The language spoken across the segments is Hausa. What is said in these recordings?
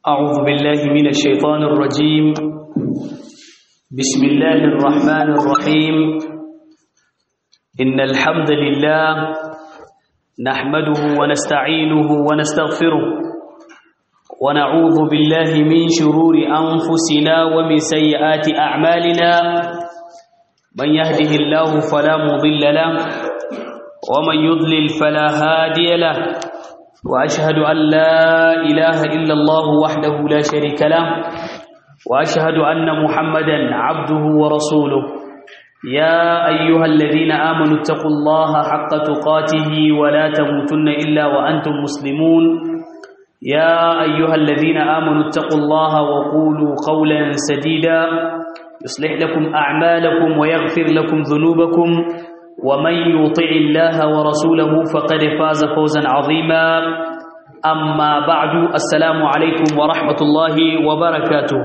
أعوذ بالله من الشيطان الرجيم. بسم الله الرحمن الرحيم. إن الحمد لله نحمده ونستعينه ونستغفره ونعوذ بالله من شرور أنفسنا ومن سيئات أعمالنا. من يهده الله فلا مضل له ومن يضلل فلا هادي له، وأشهد أن لا إله إلا الله وحده لا شريك له، وأشهد أن محمدا عبده ورسوله. يا أيها الذين آمنوا اتقوا الله حق تقاته ولا تموتن إلا وأنتم مسلمون. يا أيها الذين آمنوا اتقوا الله وقولوا قولا سديدا يصلح لكم أعمالكم ويغفر لكم ذنوبكم، ومن يطع الله ورسوله فقد فاز فوزا عظيما. أما بعد، السلام عليكم ورحمة الله وبركاته.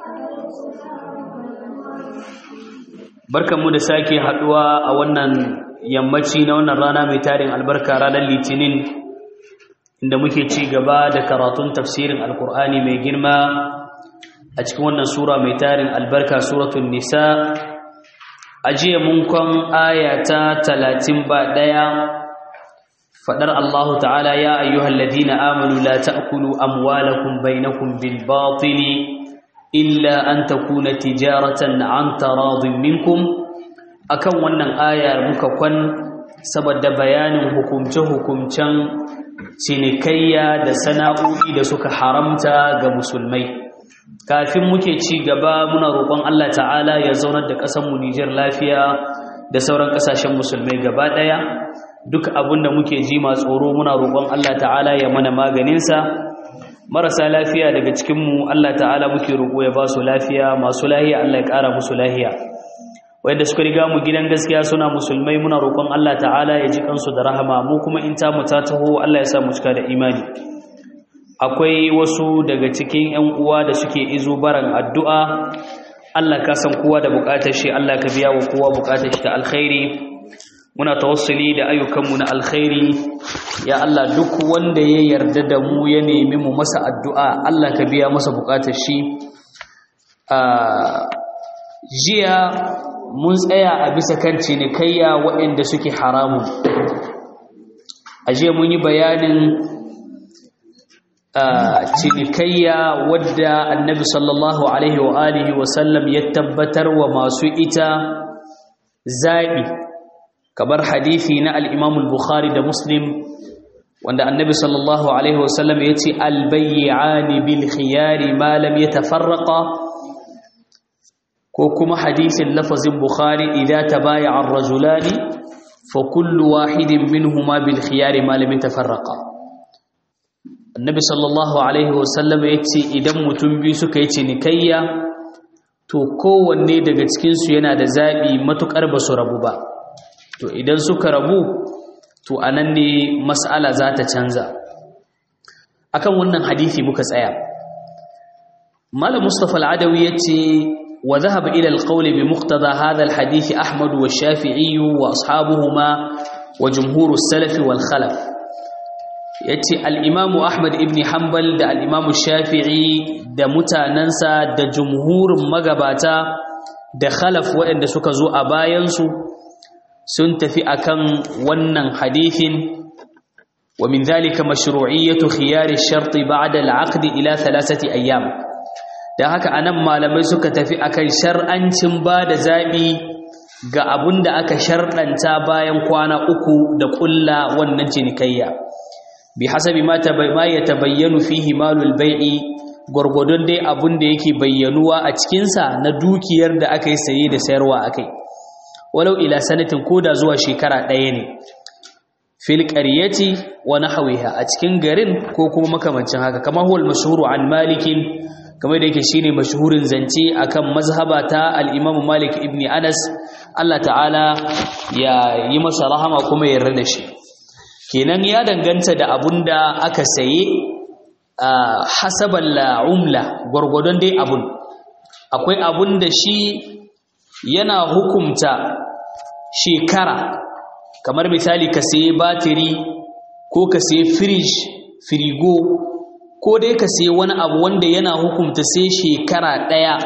barkanmu da sake haduwa a wannan yammaci na wannan rana mai tarin albarka, ranar litinin, inda muke ci gaba da karatun tafsirin alkur'ani mai girma a cikin wannan sura mai tarin albarka, suratul nisa. ajiya mun kan ayata 31 fadar Allah ta'ala: ya ayyuhalladhina amanu la ta'kulu amwalakum bainakum bil batili illa an takuna tijaratan an taradin minkum. akan wannan ayar muka kwan saboda bayanin hukumce-hukumcen cinikayya da sana'o'i da suka haramta ga musulmai. Kafin muke ci gaba, muna roƙon Allah ta'ala ya zaunar da ƙasarmu Nijar lafiya da sauran ƙasashen musulmai gaba ɗaya. Duk abin da muke ji ma tsoro, muna roƙon Allah ta'ala ya mana maganinsa. Marasa lafiya daga cikinmu, Allah ta'ala muke roƙo ya ba su lafiya. Masu lahiya, Allah ya ƙara musu lahiya. Wanda suka riga mu gidan gaskiya suna musulmai, muna roƙon Allah ta'ala ya ji kansu da rahama. Mu kuma in ta mu ta taho, Allah ya sa mu cika da imani. Akwai wasu daga cikin 'yan uwa da suke izo baran addu'a. Allah ka san kowa da bukatar shi, Allah ka biya wa kowa bukatar shi ta alkhairi. Muna tawassuli da ayyukanmu na alkhairi. Ya Allah, duk wanda ya yarda da mu ya nemi mu masa addu'a, Allah ka biya masa bukatar shi. Jiya mun tsaya a bisa kan cinikayya waɗanda suke haramun. A jiya mun yi bayanin cinikayya wadda annabi sallallahu alaihi wa alihi wa sallam ya tabbatar wa masu ita zaɓi, kamar hadithi na al-Imam al-Bukhari da Muslim, wanda annabi sallallahu alaihi wa sallam ya ce al-bay'ani bil khiyari ma lam yatafarraqa, ko kuma hadithin lafazin Bukhari idza tabaya'a ar-rajulani fa kullu wahidin minhuma bil khiyari ma lam yatafarraqa. Annabi sallallahu alaihi wasallam ya ce idan mutum biyu suka yi cinikayya, to kowanne daga cikinsu yana da zaɓi matuƙar ba su rabu ba. To idan suka rabu, to a nan ne mas'ala za ta canza. Akan wannan hadithi muka tsaya. Malam Mustapha al-Adawi ya ce wa zahaba ila al-qawli bi muqtada hadha al-hadith Ahmad wa Shafi'i wa ashabuhuma wa jumhur as-salaf wal khalaf. Yace al-Imam Ahmad ibn Hanbal da al-Imam Shafi'i da mutanansa da jumhurin magabata da khalaf waɗanda suka zo a bayansu sun tafi akan wannan hadithin. Wa min dhalika mashru'iyyatu khiyar ash-shart ba'da al-'aqd ila 3 ayyam. Dan haka anan malamai suka tafi akan shar'ancin bada zabi ga abunda aka sharɗanta bayan kwana 3 da kulla wannan cinikayya. Bihasabi ma yatabayyanu fihi malul bai'i, gurgudun dai abun da yake bayyanuwa a cikin sa na dukiyar da aka yi saye da sayarwa akai, walau ila sanatin, koda zuwa shekara ɗaya ne, fil qaryati wa nahwiha, a cikin garin ko kuma makamancin haka, kama huwal mashhuru an malikin, kamar da yake shine mashhurin zance akan mazhabata al-Imam Malik ibn Anas, Allah ta'ala ya yi masa rahama kuma ya yarda da shi. Kenan ya danganta da abun da aka saye hasaban la'umla, gwargwadon dai abun. Akwai abun da shi yana hukumta shekara, kamar misali ka saye batiri ko ka saye firigo ko dai ka sai wani abu wanda yana hukunta sai shekara ɗaya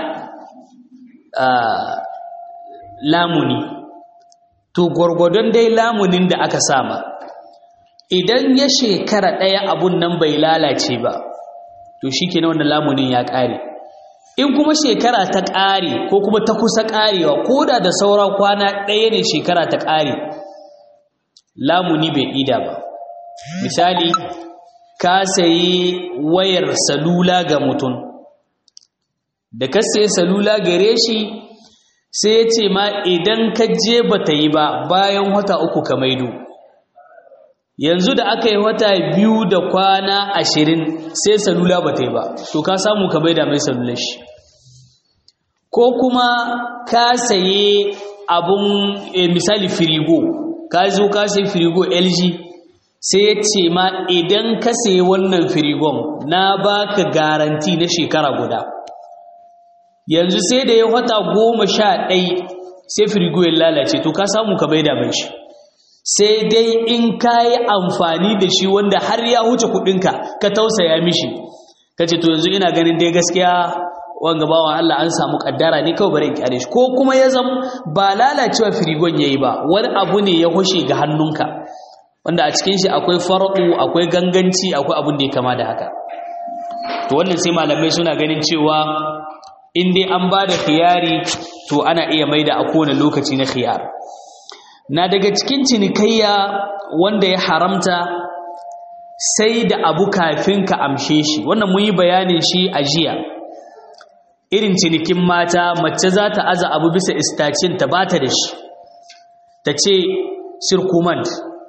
lamuni, to gwargwadon dai lamunin da aka sama idan ya shekara ɗaya abun nan bai lalace ba to shi ke na wannan lamunin ya ƙare. In kuma shekara ta ƙare ko kuma ta kusa ƙarewa ko da saura kwana ɗaya ne shekara ta ƙare, lamuni bai ida ba. Misali, ka sayi wayar salula ga mutum, da ka sayi salula gare shi sai ya ce ma idan ka je ba ta yi ba bayan wata 3 ka maido. Yanzu da aka yi wata 2 da kwana 20 sai salula ba ta yi ba, to ka samu ka maida mai salular shi. Ko kuma ka saye abun misali firigo, ka zo ka sayi firigo LG sai ya ce ma idan ka sayi wannan firigon na baka garanti na shekara guda. Yanzu sai da ya wata 11 sai firigo ya lalace, to ka samu ka maida mai shi. Sai dai in ka yi amfani da shi wanda har ya huce kudinka ka tausaya mishi, ka ce to yanzu ina ganin dai gaskiya wanga bawan Allah an samu kaddara ne kawai bari in kyale shi. Ko kuma ya zama ba lalacewa firigon yayi ba, wani abu ne ya hushe ga hannunka wanda a cikin shi akwai farqu, akwai ganganci, akwai abun da ya kama da haka. To wannan sai malamai suna ganin cewa in dai an ba da khiyari to ana iya maida a kowane lokaci na khiyar. Na daga cikin cinikayya wanda ya haramta sai da abu kafin ka amshe shi, wannan mun yi bayanin shi a jiya. Irin cinikin mata, mace za ta aza abu bisa istacin ta bata da shi, ta ce circumant.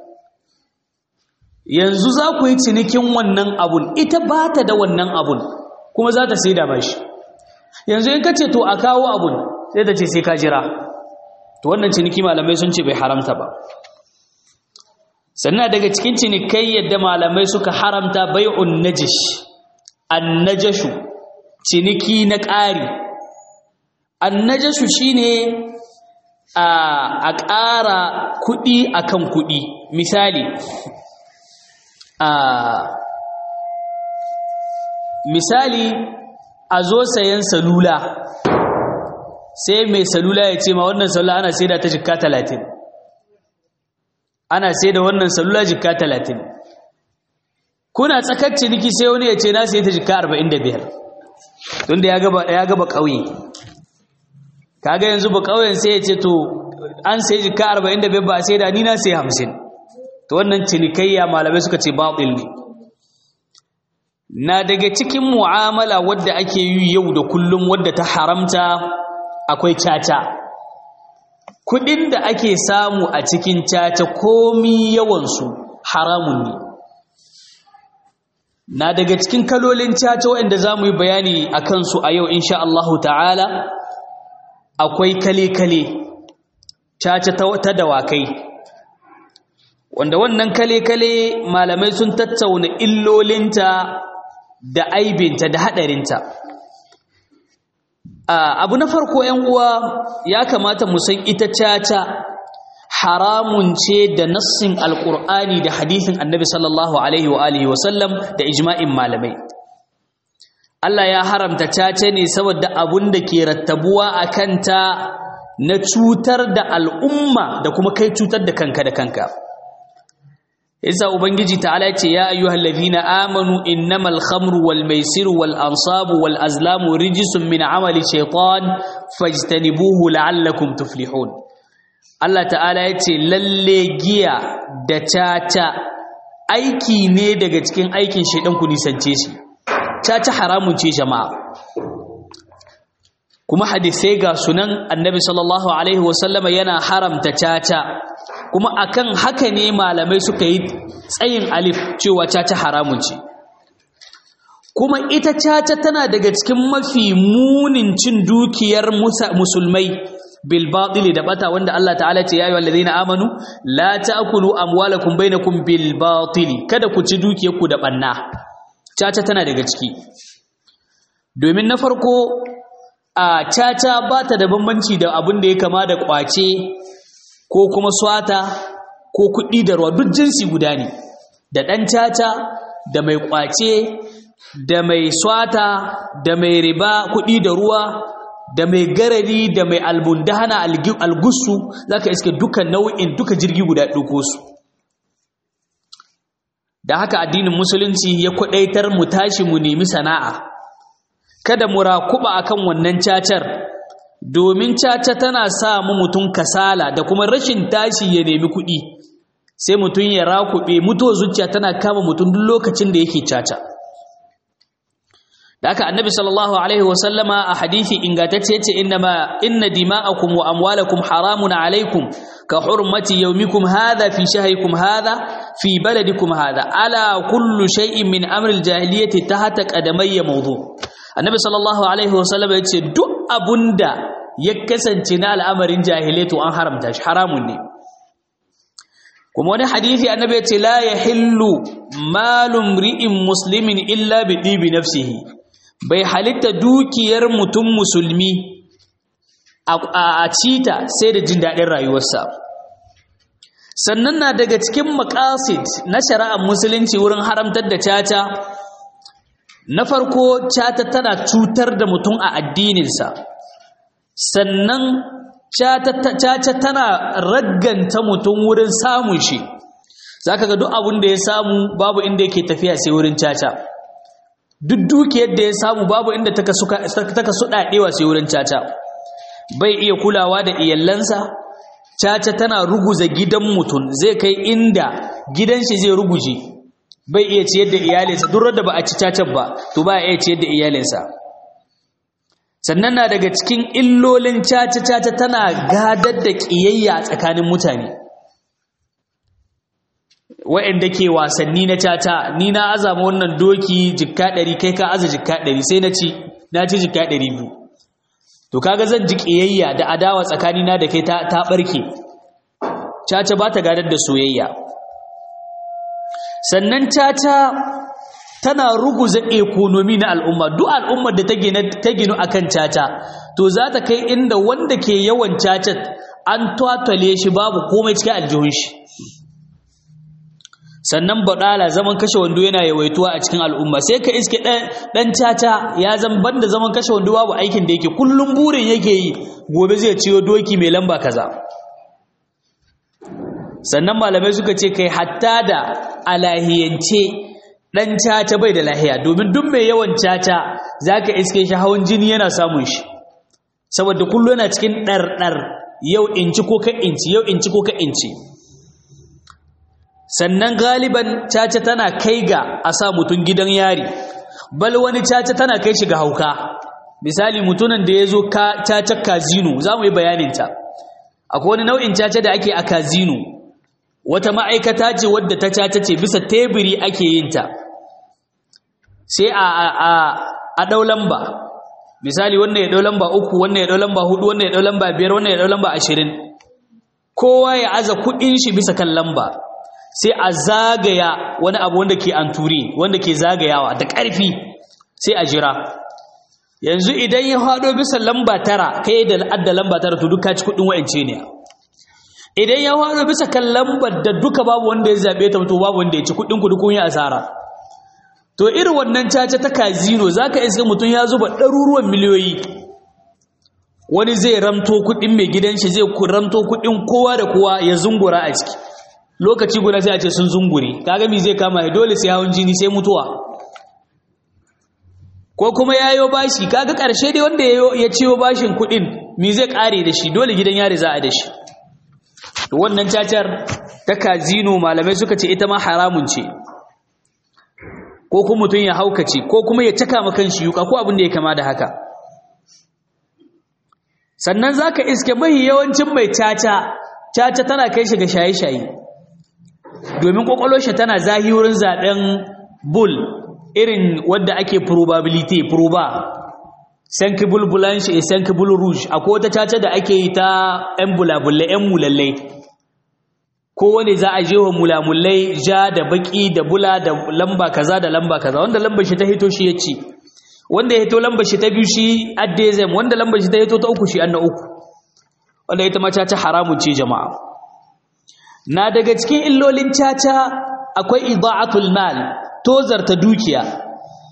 Yanzu za ku yi cinikin wannan abun, ita bata da wannan abun kuma za ta sai da mashi. Yanzu in ka ce to a kawo abun, sai ta ce sai ka jira. To wannan ciniki malamai sun ce bai haramta ba. Sannan daga cikin cinikai yadda malamai suka haramta bai'un najish, annajashu, ciniki na ƙari. Annajashu shine a ƙara kuɗi akan kuɗi. Misali, a zo sayan salula, sai mai salula ya ce ma wannan salula ana sai da ta jikka 30, ana sai da wannan salula jikka 30. Kuna tsakar ciniki sai wani ya ce na sai ta jikka 45, tunda ya gaba ƙauye. Kaga yanzu ba ƙauyen sai ya ce to an sai jikka 45 ba sai da ni na sai 50. To wannan cinikayya malamai suka ce batil ne. Na daga cikin mu'amala wadda ake yi yau da kullum wadda ta haramta akwai caca. Kudin da ake samu a cikin caca komi yawansu haramun ne. Na daga cikin kalolin caca waɗanda za mu yi bayani a kansu a yau insha Allahu ta'ala, akwai kale-kale, caca ta dawakai, wanda wannan kale-kale malamai sun tattauna illolinta da aibinta da haɗarinta. Abu na farko ‘yan uwa ya kamata mu san ita caca haramun ce da nassin alƙur'ani da hadithin annabi sallallahu alaihi wa alihi wa sallam da ijma'in malamai. Allah ya haramta caca ne saboda abun da ke rattabuwa a kanta na cutar da al'umma da kuma kai cutar da kanka da kanka. Isa Ubangiji ta'ala ce ya ayyuhal ladhina amanu innamal khamru wal maisiru wal ansabu wal azlamu rijsun min amali shaytan fajtanibuhu la'allakum tuflihun. Allah ta'ala ya ce lalle giya da caca aiki ne daga cikin aikin shaydan ku nisance shi. Caca haramun ce jama'a. Kuma hadisai ga sunan Annabi sallallahu alaihi wasallama yana haramta caca. Kuma akan haka ne malamai suka yi tsayin alif cewa caca haramun ce. Kuma ita caca tana daga cikin mafi munin cin dukiyar musulmai bil batili da bata, wanda Allah ta'ala ce ya ayyuhal ladina amanu la ta'kulu amwalakum bainakum bil batili, kada ku ci dukiyarku da banna. Caca tana daga ciki. Domin na farko a caca ba ta da bambanci da abin da ya kama da kwace ko kuma swata ko kuɗi da ruwa, duk jinsi guda ne, da ɗan caca da mai ƙwace da mai swata da mai riba kuɗi da ruwa da mai garari da mai albundahana algusu zaka iske duka nau'in duka jirgi guda ɗauko su. da haka addinin musulunci ya kwadaitar mu tashi mu nemi sana'a, kada mu rakuba akan wannan cacar, domin caca tana sa mu mutun kasala da kuma rashin tashi ya nemi kuɗi, sai mutun ya rakube, mutuwar zuciya tana kama mutun duk lokacin da yake caca. da haka annabi sallallahu alaihi wasallama a hadisi ingantacce yace inna dima'akum wa amwalakum haramun alaikum ka hurmati yawmikum hadha fi shahrikum hadha fi baladikum hadha ala kullu shay'in min amri aljahiliyyati tahta qadamayya mawdu. annabi sallallahu alaihi wasallama yace duk abunda ya kasance na al'amarin jahiliyyatu an haramta shi, haramun ne. kuma wani hadisi annabi yace la yahillu malum ri'in muslimin illa bi dibi nafsihi, bai halitta dukiyar mutum musulmi a cita sai da jin daɗin rayuwarsa. sannan na daga cikin maqasid na shari'ar musulunci wurin haramtar da caca, na farko caca tana cutar da mutum a addininsa, sannan caca tana ragganta mutum wurin samun shi. zaka ga duk abin da ya samu babu inda yake tafiya sai wurin caca, duk dukiyar da ya samu babu inda taka su dadewa sai wurin caca. bai iya kulawa da iyalansa, caca tana ruguza gidan mutum, zai kai inda gidan shi zai ruguje, bai iya ciyar da iyalinsa. duk da ba a ci cacar ba to ba iya ciyar da iyalinsa. sannan na daga cikin illolin caca tana gadar da kiyayya tsakanin mutane. wa'anda ke wasanni na caca, ni na azama wannan doki jikka 100 kai ka aza jikka 100 sai na ci jikka 200, to kaga zan ji kiyayya da adawa tsakani na da kai ta barke. caca ba ta gadar da soyayya. sannan caca tana ruguza economy na al'umma. duk al'ummar da ta ginu akan caca to za ta kai inda wanda ke yawan caca an twatwale shi babu komai cikin aljihun shi. sannan badala zaman kashe wando yana yawaituwa a cikin al'umma, sai ka iske dan caca ya zan banda zaman kashe wando babu aikin da yake, kullum burin yake yi gobe zai ciyo doki mai lamba kaza. sannan malamai suka ce kai hatta da alahiyance dan caca bai da lahiya, domin duk mai yawan caca zaka iske shi hawan jini yana samun shi, saboda kullu yana cikin ɗarɗar, yau inci ko ka inci, yau inci ko ka inci. sannan galiban caca tana kai ga a sa mutum gidan yari, bal wani caca tana kai shi ga hauka. misali mutumin da ya zo caca kazino, za mu yi bayaninta. akwai wani nau'in caca da ake a kazino, wata ma'aikata ce wadda ta caca ce bisa teburi ake yin ta, sai a ɗau lamba. misali wannan ya ɗau lamba 3, wannan ya ɗau lamba 4, wannan ya ɗau lamba 5, wannan ya ɗau lamba 20, kowa ya aza kuɗin shi bisa kan lamba, sai a zagaya wani abu wanda ke anturi, wanda ke zagayawa da ƙarfi, sai a jira. yanzu idan ya haɗo bisa lamba 9, kai da adda lamba 9 to duka ci kuɗin wa'ance ne. idan ya haɗo bisa kan lambar da duka babu wanda ya zaɓe ta to babu wanda ya ci kuɗin kuɗi kun yi asara. to irin wannan caca ta kazino zaka iska mutum ya zuba ɗaruruwan miliyoyi, wani zai ramto kuɗin mai gidan shi, zai ramto kuɗin kowa da kowa ya zungura a ciki, lokaci guda sai a ce sun zungure. kaga mi zai kama ya dole sai hawan jini sai mutuwa, ko kuma yayo bashi. kaga karshe dai wanda ya ciyo bashin kudin mi zai kare da shi, dole gidan yari za a da shi. to wannan cacar ta kazino malamai suka ce ita ma haramun ce, ko kuma mutun ya haukace, ko kuma ya caka maka kanshi yuka ko abin da ya kama da haka. sannan zaka iske mai yawancin mai caca tana kai shi ga shaye-shaye, domin kwakwalwar shi tana zahi wurin zaben bull irin wadda ake probability proba sanki bull blanche e sanki bull rouge. akwai wata caca da ake yi ta yan bulabulle yan mulallai, kowane za a jewa mulamullai ja da baki da bula da lamba kaza da lamba kaza, wanda lambar shi ta hito shi ya ci, wanda ya hito lambar shi ta biyu shi addezem, wanda lambar shi ta hito ta 3 shi an na 3. wanda ita ma caca haramun ce jama'a. na daga cikin illolin caca akwai ida'atul mal, tozarta dukiya.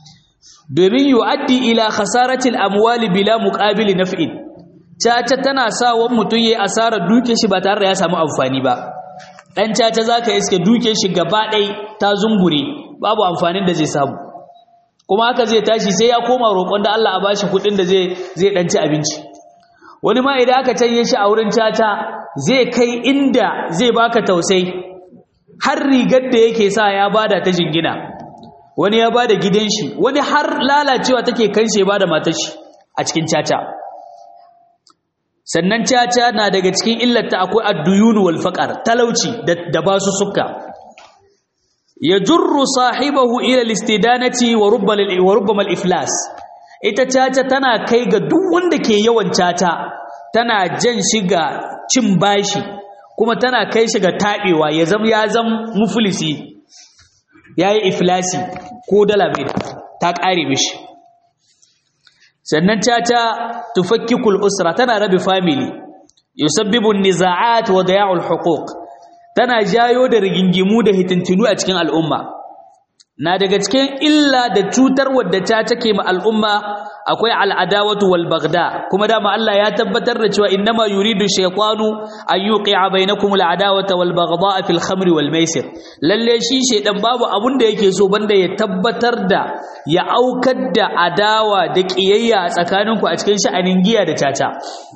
domin yu'addi ila khasaratil amwali bila muqabili naf'in caca tana sa wan mutun yayi asarar duke shi ba tare da ya samu amfani ba dan caca zaka iske duke shi gaba dai ta zungure babu amfanin da zai samu kuma haka zai tashi sai ya koma roƙon da Allah a bashi kuɗin da zai dan ci abinci wani ma idan aka canye shi a wurin caca zai kai inda zai baka tausayi har rigar da yake sa ya bada ta jingina wani ya bada gidan shi wani har lalacewa take kan shi ya bada matar shi a cikin caca sannan caca na daga cikin illata akwai ad-duyun wal faqr talauci da basu sukka yajurru sahibahu ila al-istidanati wa rubbama al-iflas ita caca tana kai ga duk wanda ke yawan caca tana jan shi ga cin bashi kuma tana kai shi ga tabewa ya zam muflisi yayi iflasi ko dala bai ta kare mishi sannan caca tufakkikul usra tana rabi family yusabbibu an-nizaa'at wa daya'ul huquq tana jayo da rigingimu da hitintinu a cikin al'umma na daga cikin illa da cutar wadda ta take ma al'umma akwai al'adawatu wal baghda kuma dama Allah ya tabbatar da cewa innama yuridu shaytanu an yuqi'a bainakum al'adawata wal baghda fil khamri wal maisir lalle shi shedan babu abun da yake so banda ya tabbatar da ya aukar da adawa da kiyayya a tsakaninku a cikin sha'anin giya da caca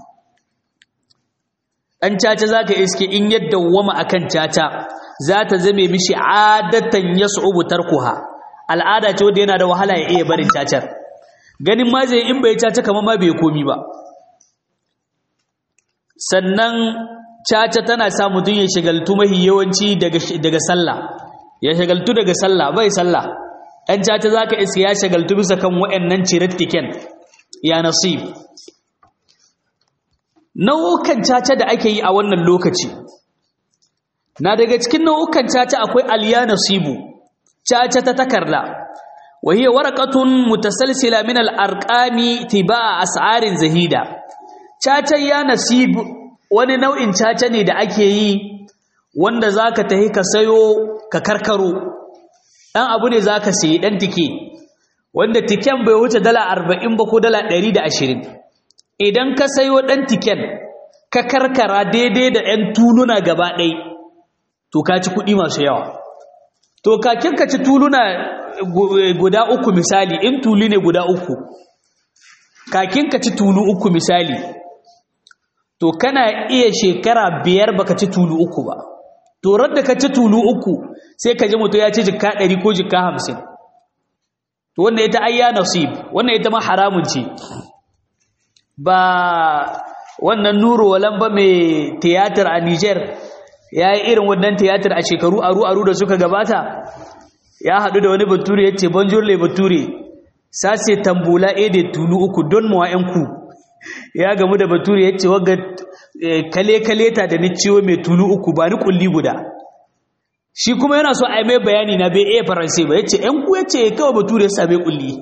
dan caca zaka iske in yadda wama akan caca za ta zame mishi adatan yas'ubu tarkuha al'ada ce wanda yana da wahala ya iya barin cacar ganin ma zai in bai caca kamar ma bai komi ba sannan caca tana sa mutun ya shagaltu mahi yawanci daga sallah ya shagaltu daga sallah bai sallah dan caca zaka iske ya shagaltu bisa kan wayannan cirattiken ya nasib nau'ukan caca da ake yi a wannan lokaci na daga cikin nau'ukan caca akwai al-yanasibu caca ta takarda wa hiya waraqatun mutasalsila min al-arqami tibaa as'arin zahida caca yanasib wani nau'in caca ne da ake yi wanda zaka tahi ka sayo ka karkaro dan abu ne zaka sayi dan tike wanda tiken bai wuce dala 40 ba ko dala 120 idan ka sayo dan tiken ka karkara daidai da ɗan tuluna gaba ɗaya to ka ci kuɗi masu yawa to kakin ka ci tuluna guda uku misali in tulu ne guda uku kakin ka ci tulu uku misali to kana iya shekara 5 baka ci tulu uku ba to radda ka ci tulu uku sai ka ji mutu ya ci jikka 100 ko jikka 50 to wannan ita ayya nasib wannan ita ma haramun ce ba wannan Nuru Walamba mai tiyatar a Niger ya yi irin wannan tiyatar a shekaru aru da suka gabata ya haɗu da wani bature ya ce bonjour le bature ça c'est tambula et de tulu uku don mawa ku ya gamu da bature ya ce waga kale ta da ni ciwo mai tulu uku ba ni kulli guda shi kuma yana so a yi mai bayani na bai iya faransai ba ya ce ku ya ce kawai bature ya same kulli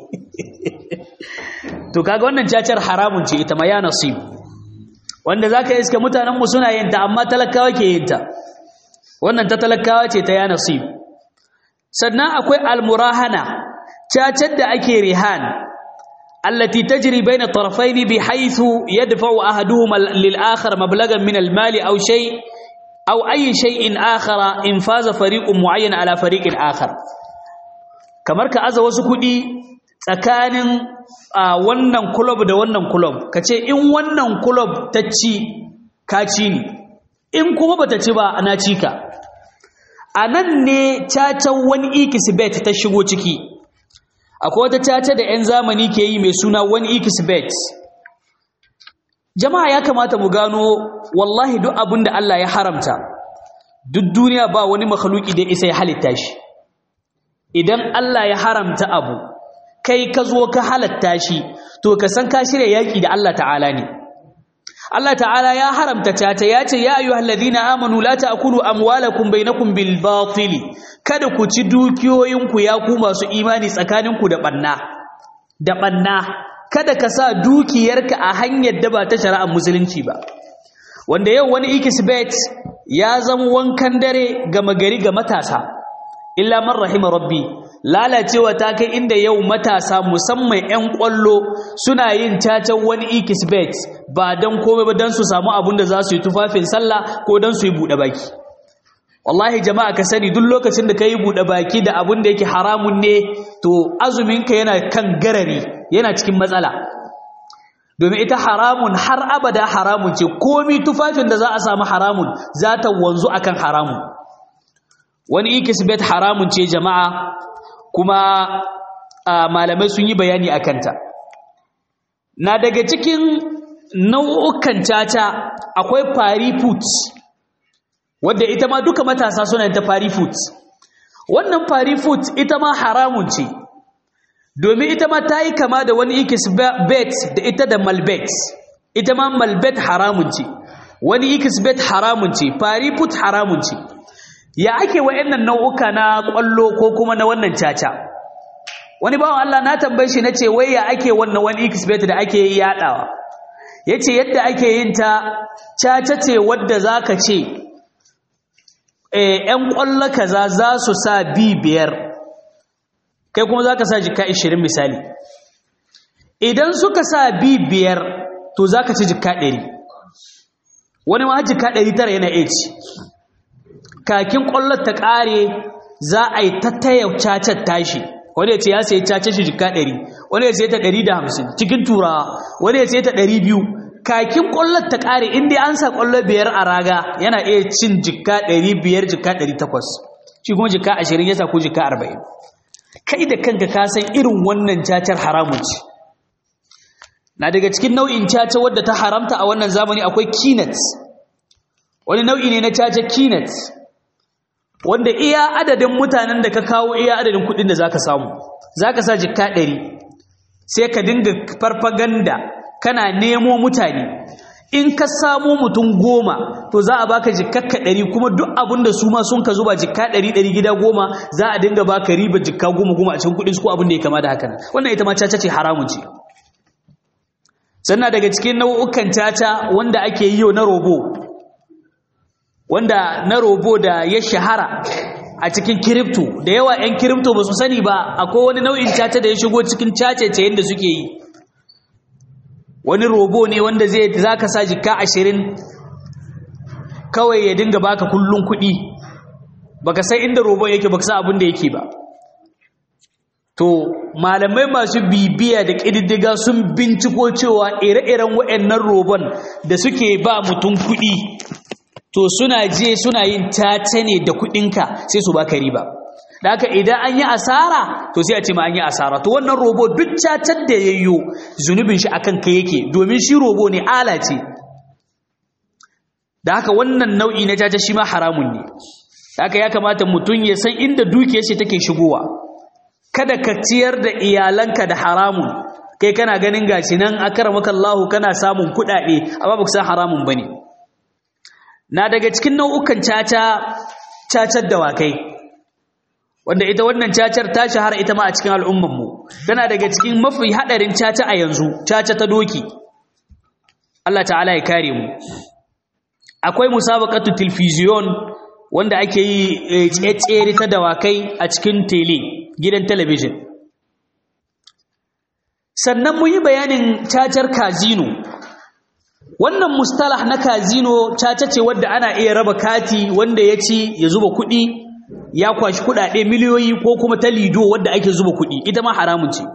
to kaga wannan cacar haramun ce ita ma ya nasib wanda zaka iske mutanen mu suna yin ta amma talakawa ke yin ta wannan ta talakawa ce ta ya nasib sannan akwai almurahana cacar da ake rihan allati tajri baina tarafayn bihaythu yadfa'u ahaduhuma lil akhar mablagan min al mali aw shay aw ay shay'in akhara in faza fariqun mu'ayyan ala fariqin akhar kamar ka aza wasu kudi tsakanin wannan club da wannan club kace in wannan club ta ci ka ci ni in kuma bata ci ba ana ci ka anan ne cacan wani ikisbet ta shigo ciki akwai wata caca da 'yan zamani ke yi mai suna wani ikisbet jama'a ya kamata mu gano wallahi duk abin da Allah ya haramta duk duniya ba wani makhluki da isa ya halitta shi idan Allah ya haramta abu kai ka zo ka halatta shi to ka san ka shirya yaki da Allah ta'ala ne Allah ta'ala ya haramta caca ya ce ya ayyuhal ladina amanu la ta'kulu amwalakum bainakum bil batil kada ku ci dukiyoyinku ya ku masu imani tsakaninku da banna kada ka sa dukiyarka a hanyar da ba ta shari'ar musulunci ba wanda yau wani ikisbet ya zama wankan dare ga magari ga matasa illa man rahima rabbi lalacewa ta kai inda yau matasa musamman 'yan kwallo suna yin cacan wani ikisbet ba don komai ba don su samu abin da za su yi tufafin sallah ko don su yi buɗe baki. Wallahi jama'a ka sani duk lokacin da ka yi buɗe baki da abin da yake haramun ne to azuminka yana kan garari, yana cikin matsala. Domin ita haramun har abada haramun ce, komi tufafin da za a samu haramun za ta wanzu akan haramun. Wani ikisbet haramun ce jama'a, kuma malamai sun yi bayani a kanta. Na daga cikin nau'ukan caca akwai fari foot, wadda ita ma duka matasa suna yin ta fari foot. Wannan fari foot ita ma haramun ce, domin ita ma ta yi kama da wani ikisbet da ita da malbet. Ita ma malbet haramun ce, wani ikisbet haramun ce, fari foot haramun ce. Ya ake wa'annan nau'uka na ƙwallo ko kuma na wannan caca? Wani bawan Allah na tambaye shi nace wai ya ake wannan wani ikisbet da ake yi yadawa? Yace yadda ake yin ta caca ce wadda zaka ce ƴan ƙwallo kaza za su sa biyar, kai kuma zaka sa jikka 20 misali. Idan suka sa biyar to zaka ci jikka 100, wani ma jikka 900 yana ci. Kakin ƙwallon ta ƙare za a yi ta taya cacar tashi, wani ya ce ya sayi cacar shi jika 100, wani ya sayi ta 150 cikin turawa, wani ya sayi ta 200. Kakin ƙwallon ta ƙare inda an sa ƙwallo 5 a raga yana iya cin jika 500 jika 800, shi kuma jika 20 ya sa ko jika 40. Kai da kanka ka san irin wannan cacar haramun ce. Na daga cikin nau'in caca wadda ta haramta a wannan zamani akwai kinet. Wani nau'i ne na caca kinet, wanda iya adadin mutanen da ka kawo iya adadin kudin da zaka samu. Zaka sa jikka 100 sai ka dinga farfaganda kana nemo mutane. In ka samu mutum 10 to za a baka jikka 100, kuma duk abinda su ma sun ka zuba jikka 100 gida 10 za a dinga baka riba jikka 10 a cikin kudin su ko abin da ya kama da haka. Wannan ita ma caca ce, haramun ce. Sannan daga cikin nau'ukan caca wanda ake yi na robo, wanda na robo da ya shahara a cikin kiripto, da yawa 'yan kiripto ba su sani ba akwai wani nau'in caca da ya shigo cikin cacece da suke yi. Wani robo ne wanda za ka sa jika 20 kawai ya dinga baka kullun kuɗi, baka san inda robon yake, baka san abin da yake ba. To malamai masu bibiya da ƙididdiga sun binciko cewa ire-iren waɗannan robon da suke ba mutum kuɗi, to suna yin caca ne da kuɗinka sai su baka riba. Da haka idan an yi asara to sai a ce ma an yi asara. To wannan robo duk cacar da yayyo zunubin shi akan kai yake, domin shi robo ne, ala ce. Da haka wannan nau'i na caca shi ma haramun ne. Da haka ya kamata mutum ya san inda dukiyar shi take shigowa. Kada ka ciyar da iyalanka da haramun, kai kana ganin gashi nan akramakallahu kana samun kuɗaɗe amma baka san haramun bane. Na daga cikin nau'ukan cacar dawakai, wanda ita wannan cacar ta shahara ita ma a cikin al'ummanmu. Tana daga cikin mafi haɗarin caca a yanzu, caca ta doki. Allah ta'ala ya kare mu. Akwai musabaqatu television wanda ake yi tsere ta dawakai a cikin gidan talabijin. Sannan mu yi bayanin cacar casino. Wannan mustalah na casino caca ce wadda ana iya raba kati, wanda ya ci ya zuba kuɗi, ya kwashi kuɗaɗe miliyoyi, ko kuma ta lido wadda ake zuba kuɗi, ita ma haramun ce.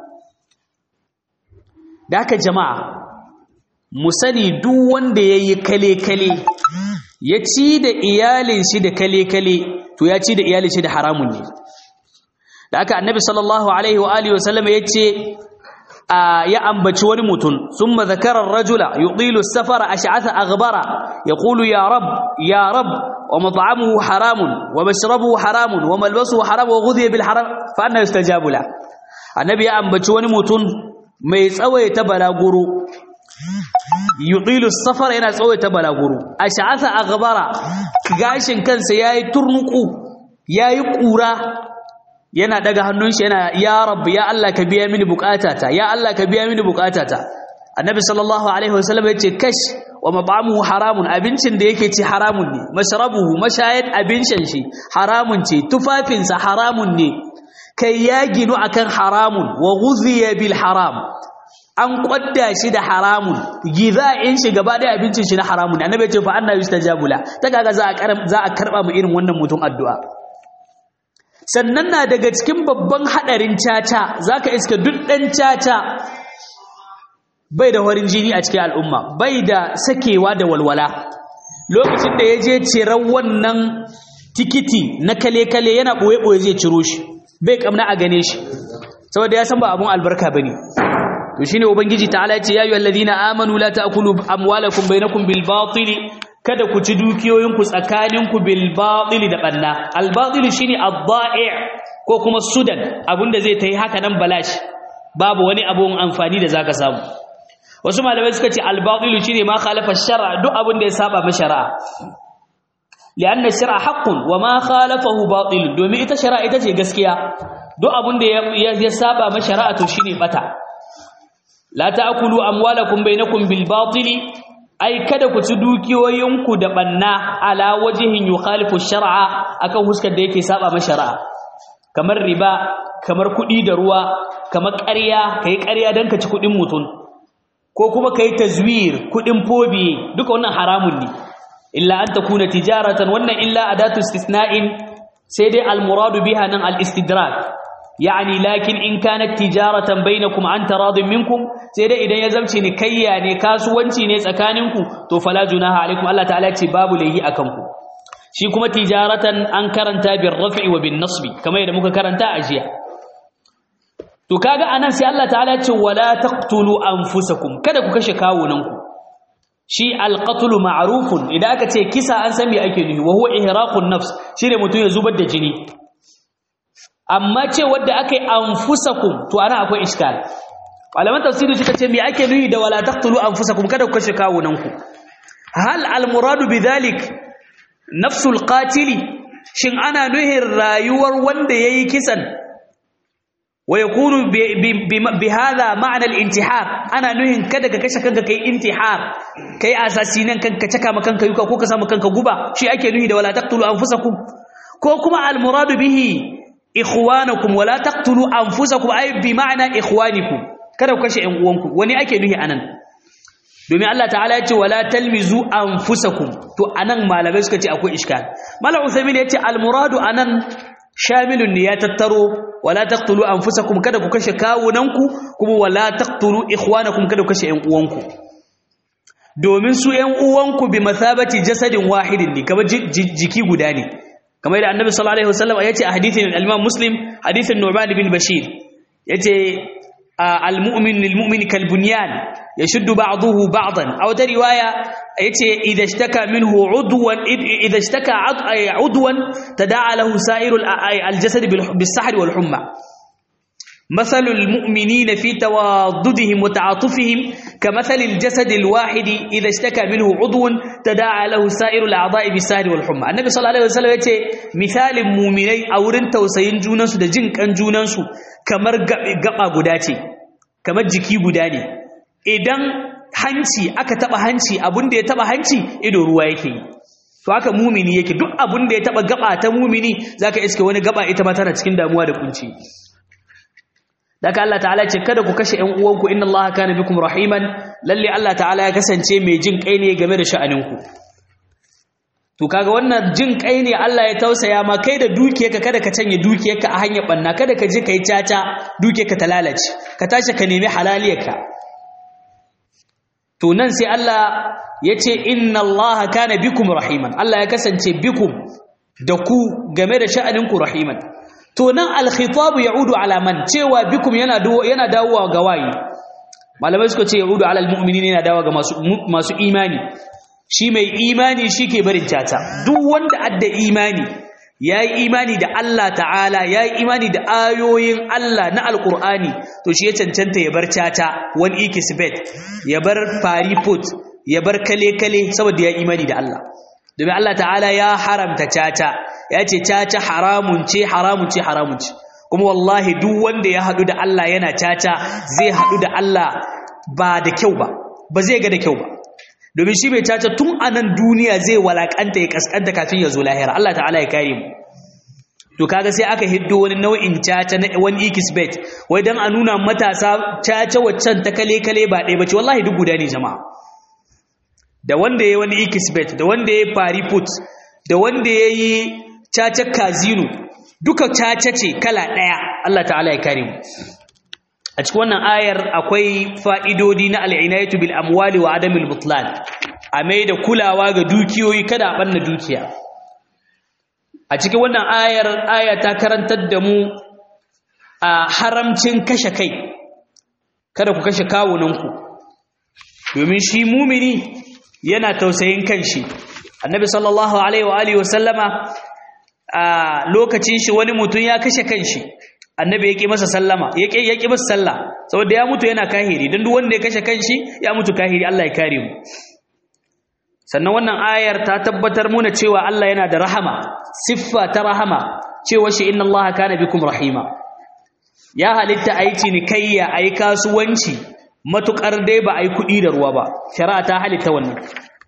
Da haka jama'a mu sani duk wanda ya yi kale-kale ya ci da iyalin shi da kale-kale to ya ci da iyalin shi da haramun ne. Da haka annabi sallallahu alaihi wa alihi wa sallam ya ce ya ambaci wani mutum, thumma zakara ar-rajula yudilu as-safara ash'atha aghbara yaqulu ya rab wa mat'amuhu haramun wa mashrabuhu haramun wa malbasuhu haram wa ghudhiya bil haram fa anna yustajabu la. Annabi ya ambaci wani mutum mai tsawaita balaguro, yudilu as-safara yana tsawaita balaguro, ash'atha aghbara gashin kansa yayi turnuku, yayi kura, yana daga hannun shi yana ya rabbi ya Allah ka biya mini bukatata, ya Allah ka biya mini bukatata. Annabi sallallahu alaihi wasallam yace kash wa mat'amuhu haramun, abincin da yake ci haramun ne, mashrabuhu mashayat abincin shi haramun ce, tufafinsa haramun ne, kai ya ginu akan haramun wa ghuziya bil haram an kwadda shi da haramun giza'in shi gaba da abincin shi na haramun annabi ya ce fa anna yustajabu la ta kaga za a karba mu irin wannan mutum addu'a sannan na daga cikin babban hadarin caca zaka iska duk dan caca bai da warin jini a cikin al'umma bai da sakewa da walwala lokacin da yaje ciran wannan tikiti na kale yana boye zai ciro shi bai kamna a gane shi saboda ya san ba abun albarka bane to shine ubangiji ta'ala yace ya ayyuhal ladina amanu la ta'kulu amwalakum bainakum bil batil kada ku ci dukiyoyinku tsakaninku bil batil da banna al batil shine ad-da'i' ko kuma sudan abunda zai tayi haka nan balashi babu wani abun amfani da zaka samu wasu malamai suka ce al batil shine ma khalafa shar'a duk abunda ya saba ma shari'a lianna shar'a haqqun wa ma khalafahu batil domin ita shari'a ita ce gaskiya duk abunda ya saba ma shari'a to shine bata la ta'kulu amwalakum bainakum bil batili ai kada ku ci dukiyoyinku da banna ala wajhin yukhalifu shar'a akan huskar da yake saba ma shari'a kamar riba kamar kudi da ruwa kamar ƙarya kai ƙarya dan ka ci kudin mutun ko kuma kai tazwir kudin fobi duka wannan haramun ne illa an takuna tijaratan wannan illa adatu istisna'in sai dai al muradu biha nan al istidrak يعني لكن إن كانت تجارة بينكم عن تراض منكم سيدا إذا يزمتي نكيا نكاسوانتي نيس أكاننكم تو فلا جناها عليكم الله تعالى تباب ليه أكمكم شيكم تجارة أنكرنتا بالرفع وبالنصب كما يدمك كرنتا أجيا تو كاغا أنا سي الله تعالى ولا تقتلوا أنفسكم كذا كشكاوننكم شي القتل معروف إذا أكتي كسا أنسمي أكله وهو إهراق النفس شي متو يزوب الدجني amma ce wadda aka yi anfusakum to ana akwai iskal malaman tafsiri suka ce me ake nuyi da wala taqtulu anfusakum kada ku kashe kawunanku hal al muradu bidhalik nafsul qatili shin ana nuhin rayuwar wanda yayi kisan wa yakunu bi hadha ma'na al intihar ana nuhin kada ka kashe kanka kai intihar kai asasinan kanka caka maka kanka yuka ko ka samu kanka guba shi ake nuhi da wala taqtulu anfusakum ko kuma al muradu bihi ikhwanakum wala taqtulu anfusakum ay bi ma'na ikhwanikum kada ku kashe ƴan uwanku wani ake nuhi anan domin Allah ta'ala ya ce wala talmizu anfusakum to anan malamai suka ce akwai iskal malam Uthaymeen ya ce al muradu anan shamilun ne ya tattaro wala taqtulu anfusakum kada ku kashe kawunanku kuma wala taqtulu ikhwanakum kada ku kashe ƴan uwanku domin su ƴan uwanku bi mathabati jasadin wahidin ne kamar jiki guda ne kamar da annabi sallallahu alaihi wasallam yace a hadithin al-Imam Muslim hadithin Nu'man bin Bashir yace al-mu'min lil-mu'min kal-bunyan yashuddu ba'dahu ba'dan aw ta riwaya yace idha ishtaka minhu udwan idha ishtaka udwan tada'a lahu sa'iru al-jasad bis-sahr wal-humma مثل المؤمنين في تواضدهم وتعاطفهم كمثل الجسد الواحد إذا اشتكى منه عضو تداعى له سائر الأعضاء بالسهر والحمى النبي صلى الله عليه وسلم يقول مثال المؤمنين أورن توسين جونانسو da jin kan junansu kamar gaba guda ce kamar jiki guda ne idan hanci aka taba hanci abin da ya taba hanci ido ruwa yake yi to haka mumini yake duk abin da ya taba gaba ta mumini zaka iske wani gaba ita ma tana cikin damuwa da kunci daga Allah ta'ala ce kada ku kashe ƴan uwanku inna Allah kana bikum rahiman lalle Allah ta'ala ya kasance mai jin kai ne game da sha'aninku to kaga wannan jin kai ne Allah ya tausaya ma kai da dukiyarka kada ka canye dukiyarka a hanyar banna kada ka je kai caca dukiyarka ta lalace ka tashi ka nemi halaliyarka to nan sai Allah ya ce inna Allah kana bikum rahiman Allah ya kasance bikum da ku game da sha'aninku rahiman to nan al-khitabu ya'udu ala man cewa bikum yana dawowa ga wayi malamai suka ce ya'udu ala al-mu'minina yana dawowa ga masu imani shi mai imani shike barin tata duk wanda adda imani yayi imani da Allah ta'ala yayi imani da ayoyin Allah na alqur'ani to shi ya cancanta ya bar tata wani ikisbet ya bar fariput ya bar kale saboda yayi imani da Allah domin Allah ta'ala ya haramta tata ya ce caca haramun ce kuma wallahi duk wanda ya haɗu da Allah yana caca zai haɗu da Allah ba da kyau ba zai ga da kyau ba domin shi mai caca tun a nan duniya zai walakanta ya kaskanta kafin ya zo lahira Allah ta'ala ya kare mu to kaga sai aka hiddo wani nau'in caca na wani ikisbet wai dan a nuna matasa caca waccan ta kale ba ɗaya bace wallahi duk guda ne jama'a da wanda yayi wani ikisbet da wanda yayi pariput da wanda yayi caca casino duka caca ce kala ɗaya Allah ta'ala ya kare mu a cikin wannan ayar akwai fa'idodi na al'inayatu bil amwali wa adamil butlan a mai da kulawa ga dukiyoyi kada a banna dukiya a cikin wannan aya ta karantar da mu a haramcin kashe kai kada ku kashe kawunanku domin shi mumini yana tausayin kanshi annabi sallallahu alaihi wa alihi wasallama a lokacin shi wani mutum ya kashe kanshi annabi yake masa sallama yake masa sallah saboda ya mutu yana kahiri dan duk wanda ya kashe kanshi ya mutu kahiri Allah ya kare mu sannan wannan ayar ta tabbatar muna cewa Allah yana da rahama siffa ta rahama cewa shi inna Allah kana bikum rahima ya halitta ayi cinikayya ayi kasuwanci matukar dai ba ayi kudi da ruwa ba shari'a ta halitta wannan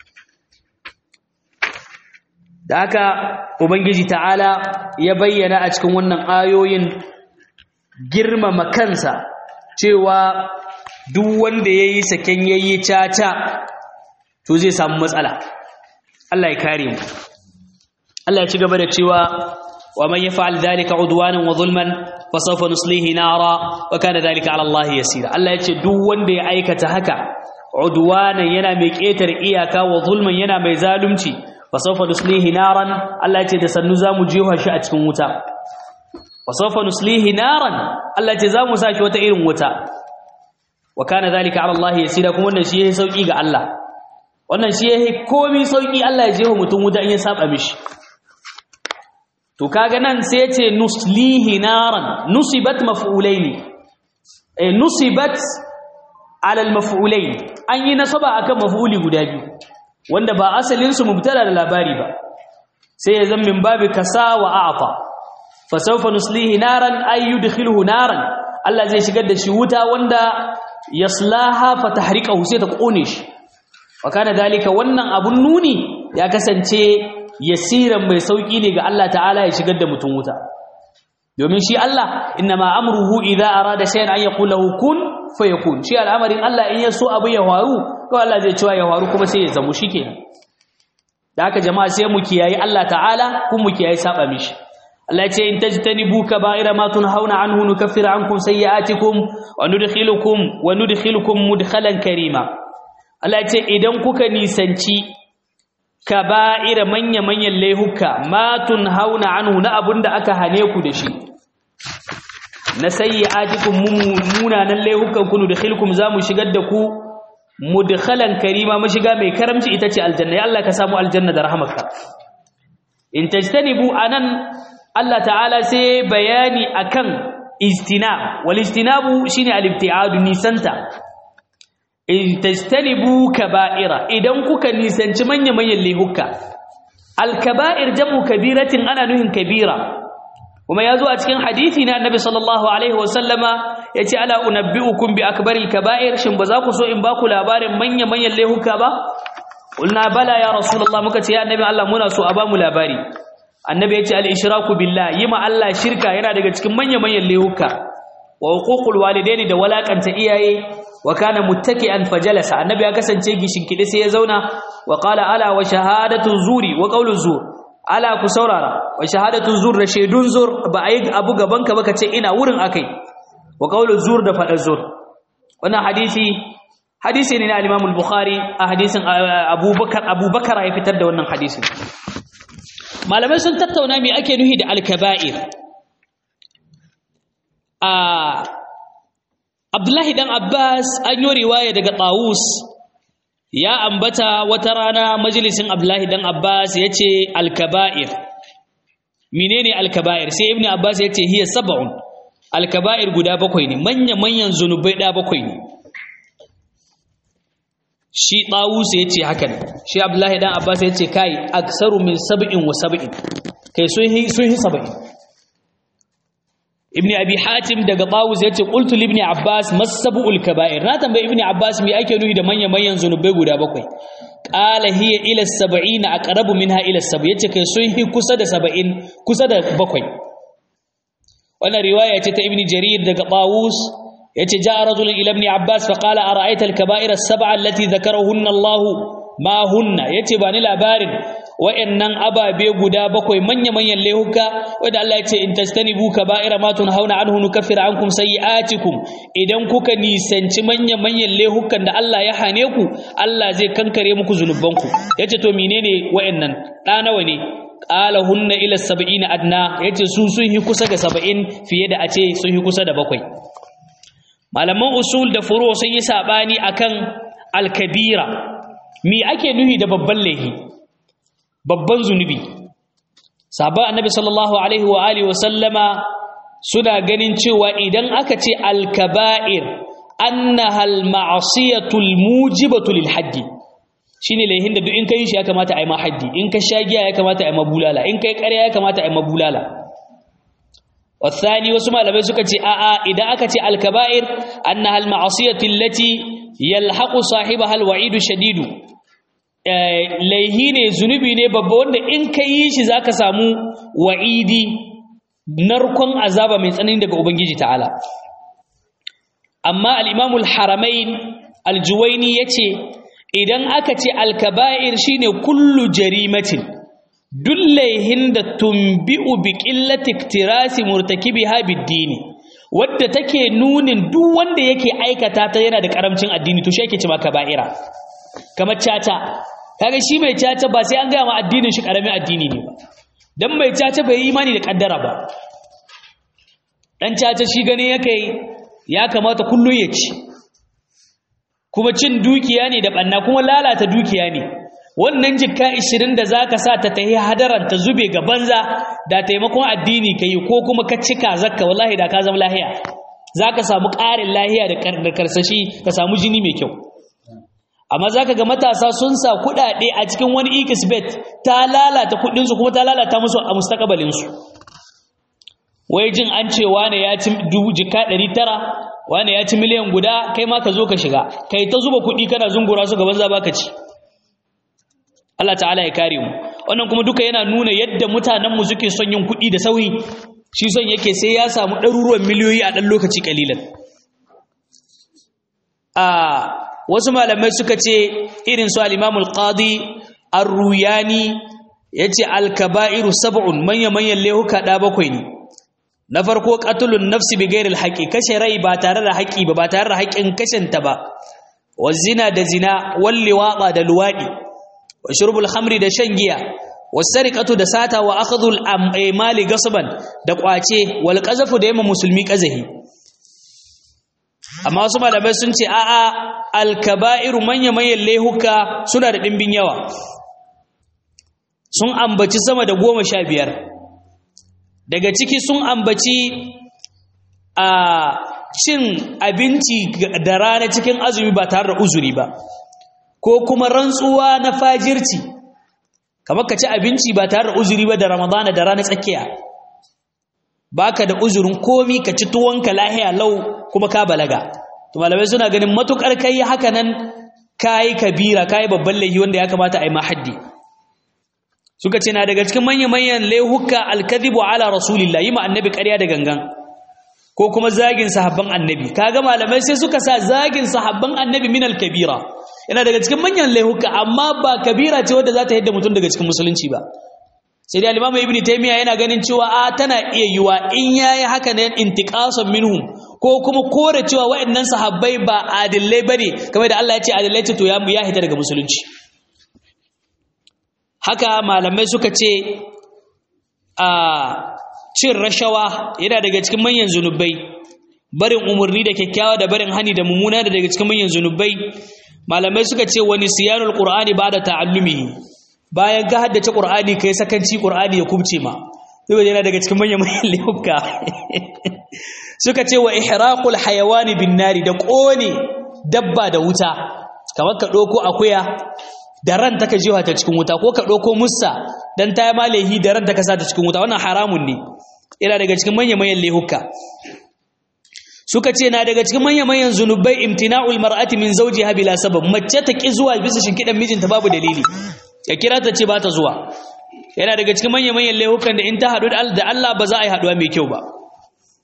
da haka ubangiji ta'ala ya bayyana a cikin wannan ayoyin girmama kansa cewa duk wanda yayi saken yayi caca to zai samu matsala Allah ya kare mu Allah ya ci gaba da cewa wa man yaf'al dhalika udwanan wa zulman fa sawfa nuslihi nara wa kana dhalika 'ala Allah yasira Allah ya ce duk wanda ya aikata haka udwanan yana mai ketar iyaka wa zulman yana mai zalunci fa sawfa nuslihi naran Allah ya ce da sannu zamu jefa shi a cikin wuta wa sawfa nuslihi naran Allah ya ce zamu saki wata irin wuta wa kana dhalika 'ala Allah yasira kuma wannan shi yake sauki ga Allah wannan shi yake komai sauki Allah ya jeho mutum wuta in ya saba mishi to kaga nan sai yace nuslihi naran nusibat maf'ulaini nusibat ala al-maf'ulain an yi nasaba akan maf'uli guda biyu wanda ba asalin su mubtada da labari ba sai ya zama min babi kasa wa a'ta fa sawfa nuslihi naran ay yudkhiluhu naran Allah zai shigar da shi wuta wanda yaslaha fa tahriqahu sai ta kone shi wa kana dalika wannan abun nuni ya kasance yasiran mai sauki ne ga Allah ta'ala ya shigar da mutum wuta domin shi Allah inma amruhu idza arada shay'an an yaqula lahu kun fayakun shi al'amarin Allah in yaso abu ya faru ko Allah zai cewa ya faru kuma sai ya zamo shikenan da haka jama'a sai mu kiyayi Allah ta'ala kuma mu kiyayi saba mishi Allah ya ce in tajtanibu kaba'ira ma tunhauna anhu nukaffir ankum sayyi'atikum wa nudkhilukum mudkhalan karima Allah ya ce idan kuka nisanci kaba'ira manya-manyan laihuka ma tunhauna anhu na abunda aka hane ku da shi na sayyi'atikum munanan laihukan ku nudkhilukum zamu shigar da ku mudkhalan karima mashiga mai karamci ita ce aljanna ya Allah ka samu aljanna da rahmarka in tajtanibu anan Allah ta'ala sai bayani akan istinab wal istinabu shine al-ibtiadu nisanta in tajtanibu kaba'ira idan kuka nisanci manyan laihuka al-kaba'ir jam'u kabiratin ana nuhin kabira kuma yazo a cikin hadisi na annabi sallallahu alaihi wasallama yace ala unabbiukum bi akbaril kaba'ir shin ba za ku so in ba ku labarin manyan laihuka ba qulna bala ya rasulullah muka ce ya annabi Allah muna so a ba mu labari annabi yace al-ishraku billah yima Allah shirka yana daga cikin manyan laihuka wa huququl walidaini da walakanta iyaye wa kana muttaki'an fajalasa annabi ya kasance gishinkide sai ya zauna wa qala ala wa shahadatu zuri wa qawlu zur ala ku saurara wa shahadatu zur da shaidun zur ba ayi abu gaban ka ba kace ina wurin akai wa qawlu zur da fadar zur wannan hadisi ne na al-Imam al-Bukhari a hadisin Abubakar ya fitar da wannan hadisin malamai sun tattauna me ake nufi da al-kaba'ir Abdullahi dan Abbas an yi riwaya daga Tawus ya ambata wata rana majalisin Abdullahi dan Abbas yace al-kaba'ir menene al-kaba'ir sai Ibn Abbas yace hiya sab'un al-kaba'ir guda bakwai ne manyan zunubai da bakwai ne shi Tawus yace haka ne shi Abdullahi dan Abbas yace kai aksaru min 77 kai sun hi 70 Ibn Abi Hatim daga Tawus yace qultu li Ibn Abbas masabul kaba'ir na tambaye Ibn Abbas me ake nufi da manyan zunubai guda bakwai qala hiya ila 70 aqrabu minha ila 7 yace kai sun hi kusa da 70 kusa da bakwai wannan riwaya ce ta ibn jarir daga Tawus yace ja'a rajulun ila ibn Abbas fa qala ara'aita al-kaba'ira as-sab'a allati dhakarahunna Allah ma hunna yace ba ni labarin wayannan ababe guda bakwai manyan laihuka wanda Allah yace in tastanibu kaba'ira ma tunhauna anhu nukaffir ankum sayi'atikum idan kuka nisanci manyan laihukan da Allah ya hane ku Allah zai kankare muku zunubanku yace to menene wayannan da nawa ne qala hunna ila 70 adna yace su sun yi kusa ga 70 fiye da a ce sun yi kusa da bakwai. Malaman usul da furu sun yi sabani akan al-kabira me ake nuhi da babban laifi babban zunubi. Sahabban annabi sallallahu alaihi wa alihi wa sallama suna ganin cewa idan aka ce al-kaba'ir annaha al-ma'siyatu al-mujibatu lil haddi shine laihin da duk in kai shi ya kamata a yi ma haddi, in ka sha giya ya kamata a yi ma bulala, in kai ƙarya ya kamata a yi ma bulala. والثاني wasu malamai suka ce a'a idan aka ce al-kaba'ir annaha al-ma'siyatu allati yalhaqu sahibaha al-wa'idu shadidu laihi ne zunubi ne babba wanda in ka yi shi zaka samu wa'idi narkon azaba mai tsanani daga ubangiji ta'ala. Amma al-imam al-haramain al-juwayni yace idan aka ce al-kaba'ir shine kullu jarimatin duk laihin da tumbi'u bi qillati iktirasi murtakibiha bid-dini wadda take nunin duk wanda yake aikata ta yana da karamcin addini to shi yake cewa kaba'ira. Kamar caca kaga shi mai caca ba sai an ga ma addinin shi karamin addini ne ba dan mai caca bai yi imani da kaddara ba. Dan caca shi gane yake ya kamata kullun ya ci kuma cin dukiya ne da banna kuma lalata dukiya ne. Wannan jikka 20 da zaka sa ta tahi hadaran ta zube ga banza da taimakon addini kai ko kuma ka cika zakka wallahi da ka zama lahiya zaka samu ƙarin lahiya da karsashi ka samu jini mai kyau. Amma zaka ga matasa sun sa kuɗaɗe a cikin wani ikisbet ta lalata kuɗin su kuma ta lalata musu a mustaqbalin su. Wai jin an ce wane ya ci jikka 900 wane ya ci miliyan guda kai ma ka zo ka shiga kai ta zuba kuɗi kana zungura su ga banza baka ci. Allah ta'ala ya kare mu. Wannan kuma duka yana nuna yadda mutanenmu suke son yin kuɗi da sauri, shi son yake sai ya samu ɗaruruwan miliyoyi a ɗan lokaci ƙalilan. Wasu malamai suka ce irin su al-Imamul Qadi Ar-Ruyani yace al-kaba'iru sab'un manyan laihuka da bakwai ne. Na farko qatlun nafsi bi ghairi al-haqqi kashe rai ba tare da haƙi ba tare da haƙin kashenta ba. Wa zina da zina wal liwaqa da luwadi. Wa shurbul khamri da shan giya wasariqatu da sata wa akhdhul amali gasban da kwace wal qazafu da yamma musulmi qazahi. Amma wasu malamai sun ce a'a al kaba'iru manyan laihuka suna da dimbin yawa, sun ambaci sama da 15. Daga ciki sun ambaci cin abinci da rana cikin azumi ba tare da uzuri ba, ko kuma rantsuwa na fajirci kamar ka ci abinci ba tare da uzuri ba da ramadana da rana tsakiya baka da uzurin komi ka ci tuwonka lahiya lau kuma ka balaga. To malamai suna ganin matukar kai haka nan kai kabira kai babban laifi wanda ya kamata a yi mahaddi. Suka ce na daga cikin manyan laihuka alkadhibu ala rasulillah, yi ma annabi ƙarya da gangan ko kuma zagin sahabban annabi. Kaga malamai sai suka sa zagin sahabban annabi min al-kabira yana daga cikin manyan laihuka, amma ba kabira ce wadda za ta yadda mutum daga cikin musulunci ba. Sai dai al-Imam Ibn Taymiyyah yana ganin cewa tana iya yiwa in yayi haka ne intiqasan minhum, ko kuma kore cewa waɗannan sahabbai ba adillai bane kamar da Allah ya ce adillai ce to ya hita daga musulunci. Haka malamai suka ce cin rashawa yana daga cikin manyan zunubai, barin umarni da kyakkyawa da barin hani da mummuna da daga cikin manyan zunubai. Malamai suka ce wani siyanul qur'ani ba'da ta'allumi, bayan ka haddace qur'ani kai sakanci qur'ani ya kubce ma, sai yana daga cikin manyan laifuka. Suka ce wa ihraqul hayawani bin nari, da kone dabba da wuta, kamar ka doko akuya da ran ta ka jiwa ta cikin wuta, ko ka doko mussa dan ta yi malehi da ran ta ka sa ta cikin wuta, wannan haramun ne, yana daga cikin manyan laifuka. Suka ce na daga cikin manyan zunubai imtina'ul mar'ati min zawjiha bila sabab, mace ta ki zuwa bisa shinkidan mijinta babu dalili, ya kira ta ce ba ta zuwa, yana daga cikin manyan laifukan da in ta haɗu da Allah ba za a yi haɗuwa mai kyau ba.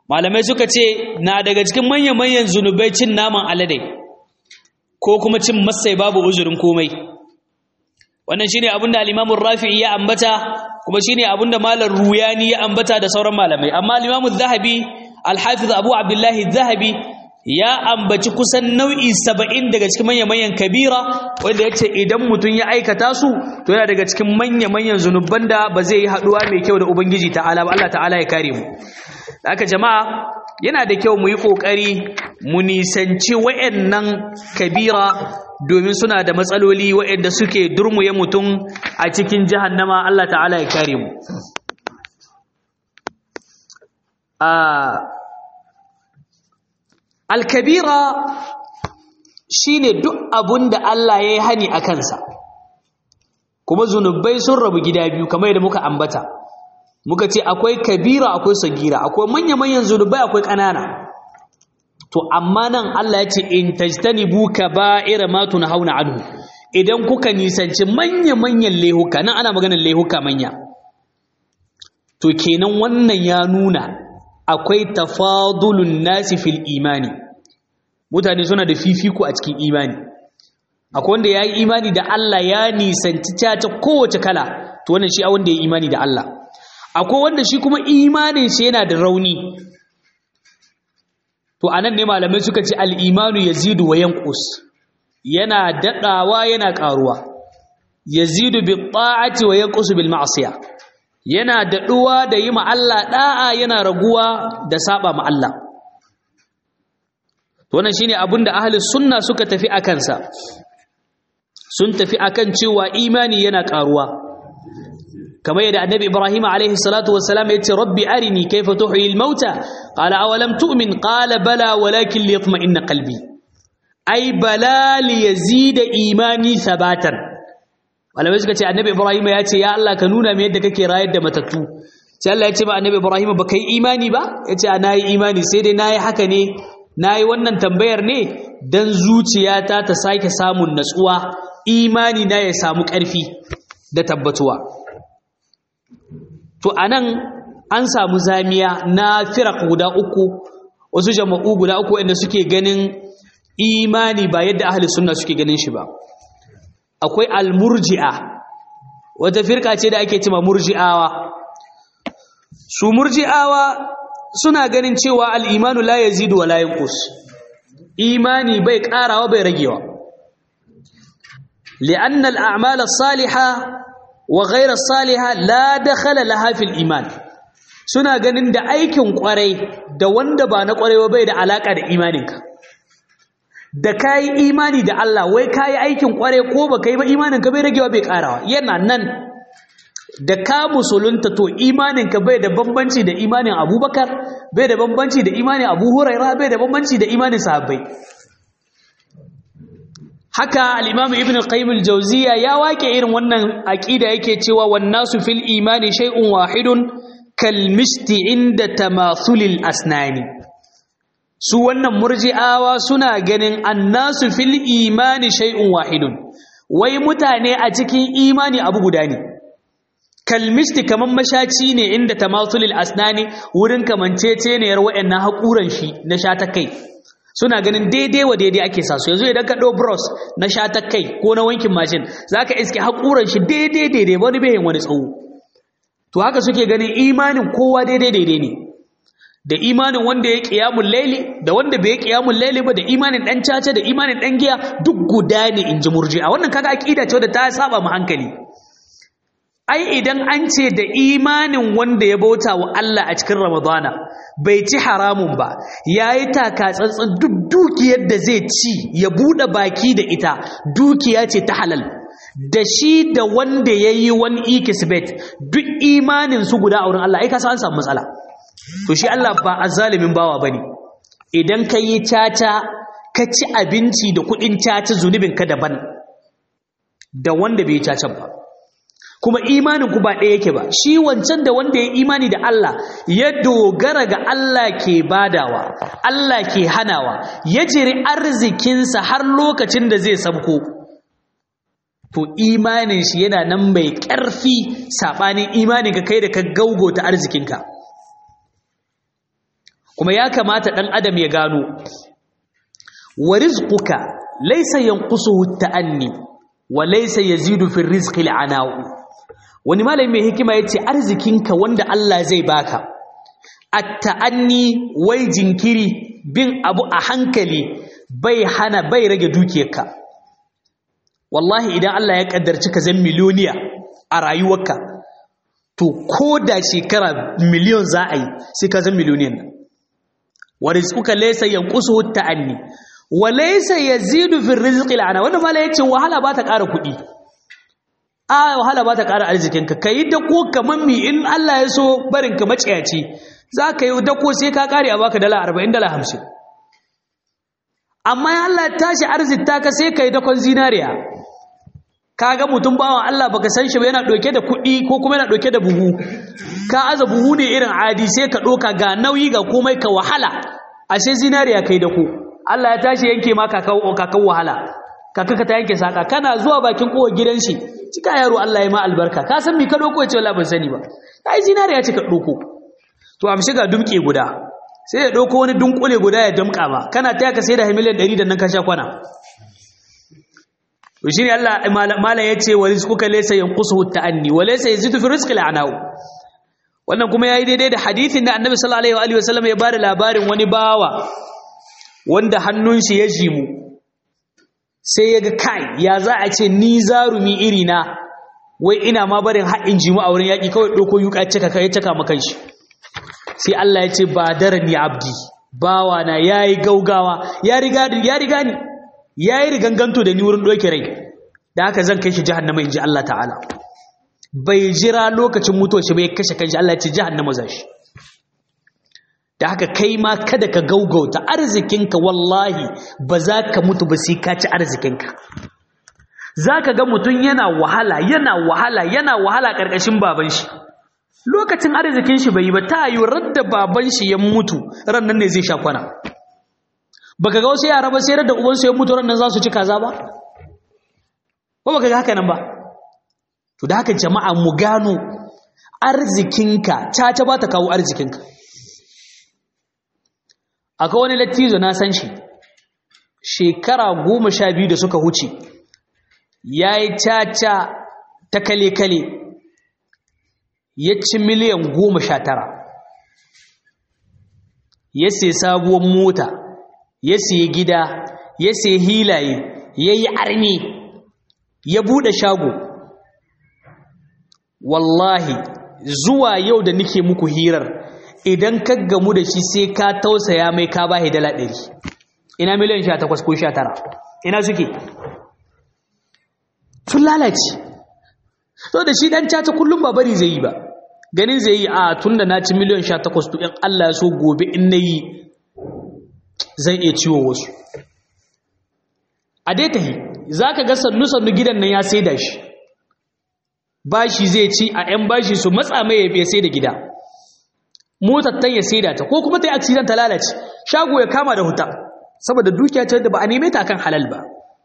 malamai suka ce na daga cikin manyan zunubai cin naman alade ko kuma cin masai babu uzurin komai. Wannan shine abinda al-Imam Rafi'i ya ambata, kuma shine abinda Malam Ruyani ya ambata da sauran malamai. Amma al-Imam Zahabi, al-Hafiz Abu Abdullah Zahabi ya ambaci kusan nau'i 70 daga cikin manyan kabira wanda yace idan mutun ya aikata su to yana daga cikin manyan zunuban da ba zai yi haduwa mai kyau da Ubangiji ta'ala ba. Allah ta'ala ya kare mu. Haka jama'a yana da kyau mu yi kokari mu nisanci wayannan kabira domin suna da matsaloli wayanda suke durmuye mutum a cikin jahannama. Allah ta'ala ya kare mu. Al-kabira shine duk abunda Allah ya yi hani a kansa, kuma zunubai sun rabu gida biyu kamar yadda muka ambata. Muka ce akwai kabira akwai sagira, akwai manyan zunubai akwai ƙanana. To amma nan Allah ya ce in tajtanibu kaba'ira ma tunhauna anhu, idan kuka nisanci manyan lehuka, nan ana maganar lehuka manya, to kenan wannan ya nuna akwai tafadulun nasi fil imani. Mutane suna da fifiko a cikin imani. Akwai wanda ya yi imani da Allah ya nisanci ta kowace kala, to wannan shi a wanda ya yi imani da Allah. Akwai wanda shi kuma imanin shi yana da rauni, to anan ne malamai suka ce al-imanu yazidu wa yanqus, yana dadawa yana karuwa. Yazidu bi ta'ati wa yanqusu bil ma'siyah, yana daduwa da yi ma Allah da'a, yana raguwa da saba ma Allah. To wannan shine abinda ahli sunna suka tafi akan sa. Sun tafi akan cewa imani yana karuwa, kamar yadda annabi Ibrahim alaihi salatu wassalam yace rabbi arini kayfa tuhyi al-mauta qala awalam tu'min qala bala walakin liyatma'inna qalbi ay bala liyazida imani thabatan. Malamai suka ce annabi Ibrahim ya ce ya Allah ka nuna me yadda kake rayar da matattu. Sai Allah ya ce ba annabi Ibrahim ba kai imani ba? Yace na yi imani, sai dai nayi haka ne, nayi wannan tambayar ne dan zuciyata ta sake samun natsuwa, imani na ya samu ƙarfi da tabbatuwa. To anan an samu zamiya na firaq guda uku, wasu jama'u guda uku inda suke ganin imani ba yadda ahli sunna suke ganin shi ba. Akwai al-murji'a, wata firka ce da ake cewa murji'awa. Su murji'awa suna ganin cewa al-imanu la yazidu wa la yanqus, imani bai karawa bai ragewa. Li'anna al-a'mal as-salihah wa ghayra as-salihah la dakhala laha fil iman. Suna ganin da aikin kwarai da wanda ba na kwarai ba bai da alaka da imaninka. Da kayi imani da Allah, wai kayi aikin kwarai ko baka yi ba, imaninka bai ragewa bai karawa, yana nan. Da ka musulunta to imaninka bai da bambanci da imanin Abubakar, bai da bambanci da imanin Abu Huraira, bai da bambanci da imanin sahabbai. Haka al-Imam Ibn Qayyim al-Jawziyya ya wake irin wannan aqida, yake cewa wan nasu fil imani shay'un wahidun kal mishti inda tamathulil asnani. Su wannan murji'awa suna ganin annasu fil imani shay'un wahidun, wai mutane a cikin imani abu guda ne. Kalmisti kaman mashaci ne inda tamathulil asnani, wurin kamanceceniyar wayannan hakuran shi na shatakai. Suna ganin daidai wa daidai ake sa su. Yanzu idan ka ɗau bros na shatakai ko na wankin mashin, zaka iske hakuran shi daidai wani bai wani tsawo. To haka suke ganin imanin kowa daidai ne. Da imanin wanda ya qiyamul laili da wanda bai qiyamul laili ba, da imanin dan caca da imanin dan giya duk guda ne inji murji'a. Wannan kaga aqida ce wadda ta saba mu hankali. Ai idan an ce da imanin wanda ya bauta wa Allah a cikin Ramadana bai ci haramun ba, yayi taka tsantsan duk dukiyar da zai ci ya bude baki da ita dukiya ce ta halal, da shi da wanda yayi wani ikisbet duk imanin su guda a wurin Allah, ai ka san an samu matsala. To shi Allah ba azzalimin bawa bane. Idan ka yi caca ka ci abinci da kuɗin caca, zunubin ka daban da wanda bai caca ba. Kuma imanin ku ba ɗaya yake ba. Shi wancan da wanda ya imani da Allah ya dogara ga Allah ke badawa, Allah ke hanawa, ya jiri arzikinsa har lokacin da zai sabko, to imanin shi yana nan mai ƙarfi saɓanin imanin ka kai da ka gaugota arzikinka. kuma ya kamata dan adam ya gano wa rizquka laysa yanqusuhu at-ta'anni wa laysa yazidu fi rizqi al-ana'u. Wani malami mai hikima yace arzikinka wanda Allah zai baka at-ta'anni wai jinkiri bin abu a hankali bai rage dukiyarka. Wallahi idan Allah ya kaddarci ka zan miliyoniya a rayuwarka to ko da shekara miliyon za a yi sai ka zan miliyoniyan nan. Wa rizquka laysa yanqusuhu at-ta'anni wa laysa yazidu fi rizqi al-ana. Wannan malai yace wahala ba ta ƙara kuɗi. Wahala ba ta ƙara arzikinka. Kai da ko kaman mi in Allah ya so barin ka maciyaci za ka yi da ko sai ka ƙare a baka dala 40 dala 50. Amma ya Allah tashi arzita ka sai kai dakon zinariya. Kaga mutum bawan Allah baka san shi ba yana doke da kuɗi ko kuma yana doke da buhu. Ka aza buhu ne irin adi sai ka doka ga nauyi ga komai ka wahala. Ashe zinariya kai da ku. Allah ya tashi yanke ma kakan wahala. Kaka ta yanke saka kana zuwa bakin kowar gidan shi. Cika yaro Allah ya ma albarka. Ka san me ka doko ya ce wallahi ban sani ba. Kai zinariya ce ka doko. To amshi ga dumke guda. Sai ya ɗauko wani dunkule guda ya damƙa ba kana taya ka sai da miliyan 100 da nan ka sha kwana. To shine Allah mala yace wa rizquka laysa yanqusuhu at-ta'anni wa laysa yazidu fi rizqi al-ana'u. Wannan kuma yayi daidai da hadisin da Annabi sallallahu alaihi wasallam ya bada labarin wani bawa wanda hannun shi ya jimu sai ya ga kai ya za a ce ni zarumi iri na wai ina ma barin haɗin jimu a wurin yaƙi kawai ɗauko yuƙa caka maka shi. Sai Allah ya ce ba darani abdi bawana yayi gaugawa ya riga ni yayi riganganto da ni wurin doke rai da haka zan kai shi jahannama inji Allah ta'ala. Bai jira lokacin mutuwar shi bai kashe kanshi. Allah ya ce jahannama za shi. Da haka kai ma kada ka gaugauta arzikinka wallahi ba za ka mutu ba sai ka ci arzikinka. Zaka ga mutum yana wahala karkashin baban shi. Lokacin arzikin shi bai yi ba ta yi radda baban shi ya mutu ran nan ne zai sha kwana. Baka ga wasu yara ba sai radda uban su ya mutu ran nan za su ci kaza ba? Ko baka ga haka nan ba? To da haka jama'a mu gano arzikinka ta ba ta kawo arzikinka. Akwai wani lattizo na san shi shekara 12 da suka huce yayi caca ta kale ya ci miliyan 19 ya sai sabuwar mota ya sai gida ya sai hilaye ya yi armi ya bude shago. Wallahi zuwa yau da nake muku hirar idan ka gamu da shi sai ka tausaya mai ka bashi dala 100. Ina miliyan 18 ko 19 ina suke? Sun lalace. So da shi dan caca kullum ba bari zai yi ba. Ganin zai yi a tunda na ci miliyan 18 to in Allah ya so gobe in nayi zan iya ciwo wasu. A dai tahi zaka ga sannu gidan nan ya saida shi. Bashi zai ci a ƴan bashi su matsa mai ya sai da gida. Motar ta ya saida ta ko kuma ta yi accident ta lalace. Shago ya kama da huta saboda dukiya ce da ba a neme ta kan halal ba.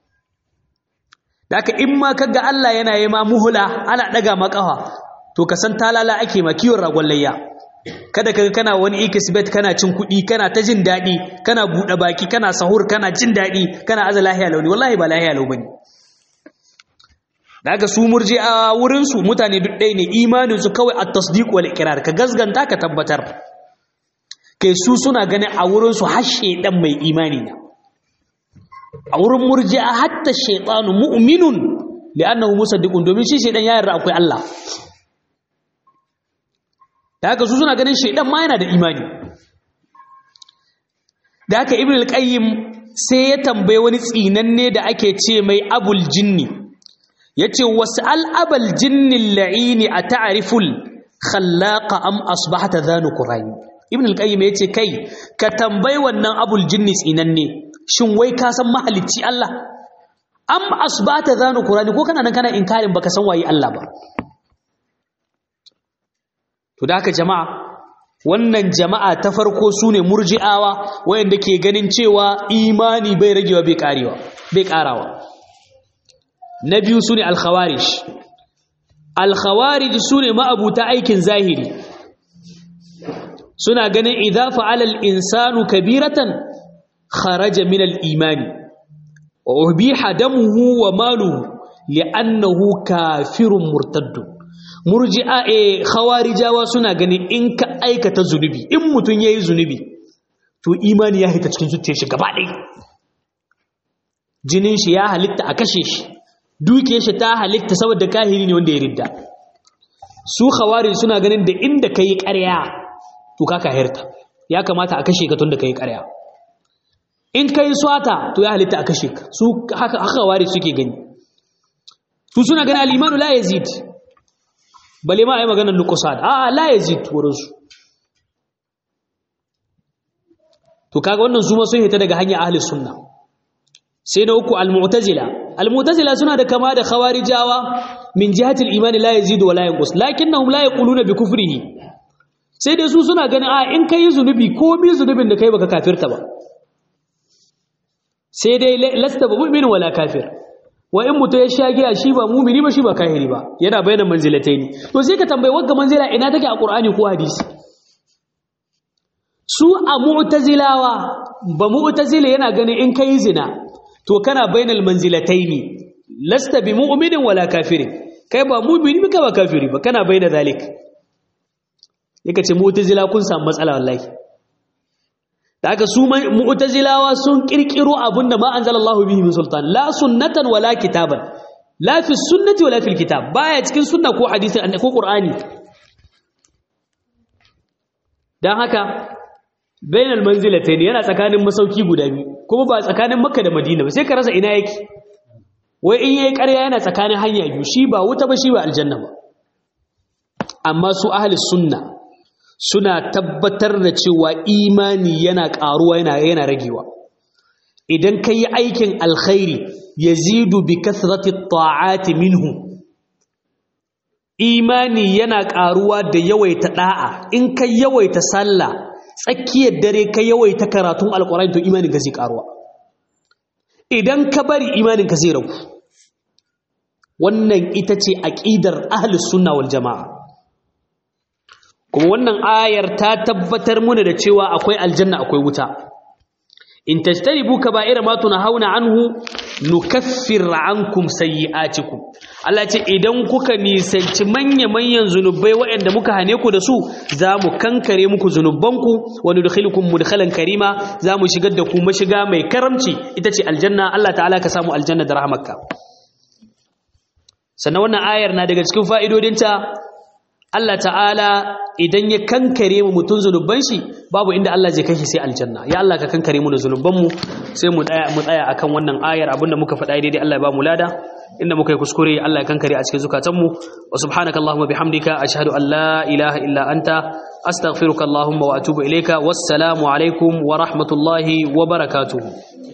Da haka in ma kaga Allah yana yi ma muhula ana daga makafa to ka san talala ake ma kiwon ragon layya. Kada kaga kana wani ikisbet kana cin kuɗi kana ta jin daɗi kana buɗe baki kana sahur kana jin daɗi kana aza lahiya launi wallahi ba lahiya lau bane. Da haka su murji'a wurin su mutane duk ɗaya ne imanin su kawai at-tasdiq wal iqrar ka gazganta ka tabbatar. Kai su suna ganin a wurin su har shedan mai imani ne. A wurin murji'a hatta shaytanu mu'minun li'annahu musaddiqun domin shi shedan ya yarda akwai Allah. Da haka su suna ganin shaydan ma yana da imani. Da haka Ibn al-Qayyim sai ya tambaye wani tsinanne da ake ce mai Abul Jinni yace was'al Abul Jinni al-la'ini ata'riful khallaqa am asbahta dhanu qurani. Ibn al-Qayyim yace kai ka tambayi wannan Abul Jinni tsinanne shin wai ka san mahalicci Allah am asbata zanu qur'ani ko kana nan kana inkarin baka san waye Allah ba. To da haka jama'a wannan jama'a ta farko sune murji'awa wayanda ke ganin cewa imani bai ragewa bai karewa bai karawa. Na biyu sune al-khawarij. Al-khawarij sune ma'abuta aikin zahiri suna ganin idza fa'ala al-insanu kabiratan kharaja min al-imani wa ubiha damuhu wa maluhu li'annahu kafirun murtaddun. Murji'a khawarijawa suna ganin in ka aikata zunubi, in mutun yayi zunubi to imani ya hita cikin zuciyar shi gaba ɗaya, jinin shi ya halitta a kashe shi, dukiyar shi ta halitta saboda kahiri ne wanda ya ridda. Su khawari suna ganin da inda kai ƙarya to ka kahirta, ya kamata a kashe ka tun da kai ƙarya. In kai swata to ya halitta a kashe ka. Su haka khawari suke gani. Su suna ganin al-imanu la yazid, bale ma ai maganar nuqsan, la yazid wurin su. To kaga wannan su ma sun hita daga hanyar ahli sunna. Sai na uku al-mu'tazila suna da kama da khawarijawa min jihati al-iman la yazid wa la yanqus, lakinnahum la yaquluna bi kufrihi. Sai dai su suna ganin in kai zunubi ko bi zunubin da kai baka kafirta ba, sai dai lasta ba mu'min wala kafir. Wa in mutu ya sha giya shi ba mu'mini ba shi ba kafiri ba, yana bayanan manzilataini. To sai ka tambaye wagga manzila ina take a Qur'ani ko hadisi? Su a mu'tazilawa, ba mu'tazila yana ganin in kai zina to kana bainal manzilataini, lasta bi mu'minin wala kafirin, kai ba mu'mini ba ba kafiri ba, kana baina zalik. Yake ce mu'tazila kun samu matsala wallahi. Da haka su mu'tazilawa sun kirkiro abinda ma anzalallahu bihi min sultan, la sunnatan wala kitaban, la fi sunnati wala fil kitab, baya cikin sunna ko hadisi ko qur'ani. Dan haka bainal manzilatayn yana tsakanin masauki guda biyu, kuma ba tsakanin Makka da Madina ba, sai ka rasa ina yake. Wai in yayi ƙarya yana tsakanin hanya biyu, shi ba wuta ba shi ba aljanna ba. Amma su ahli sunna suna tabbatar da cewa imani yana ƙaruwa yana ragewa. Idan kai aikin alkhairi yazidu bi kathrati ta'ati minhu, imani yana ƙaruwa da yawaita da'a. In kai yawaita sallah tsakiyar dare kai yawaita karatun alqur'ani to imanin ka zai ƙaruwa. Idan ka bari imanin ka zai ragu. Wannan ita ce aqidar ahlus sunna wal jamaa. Kuma wannan ayar ta tabbatar muna da cewa akwai aljanna akwai wuta. In tajtanibu kaba'ira ma tunhauna anhu nukaffir ankum sayyi'atikum. Allah ce idan kuka nisanci manyan zunubai waɗanda muka hane ku da su, zamu kankare muku zunubanku wa nudkhilukum mudkhalan karima, zamu shigar da ku mashiga mai karamci, ita ce aljanna. Allah ta'ala ka samu aljanna da rahmarka. Sannan wannan ayar na daga cikin fa'idodinta, Allah ta'ala idan ya kankare mu mutun zunuban shi, babu inda Allah zai kai shi sai aljanna. Ya Allah ka kankare mu da zunuban mu, sai mu tsaya akan wannan ayar. Abinda muka faɗa daidai Allah ya ba mu lada, inda muka yi kuskure Allah ya kankare a cikin zukatan mu. Wa subhanakallahumma bihamdika ashhadu an la ilaha illa anta astaghfiruka allahumma wa atubu ilayka. Wassalamu alaikum wa rahmatullahi wa barakatuh.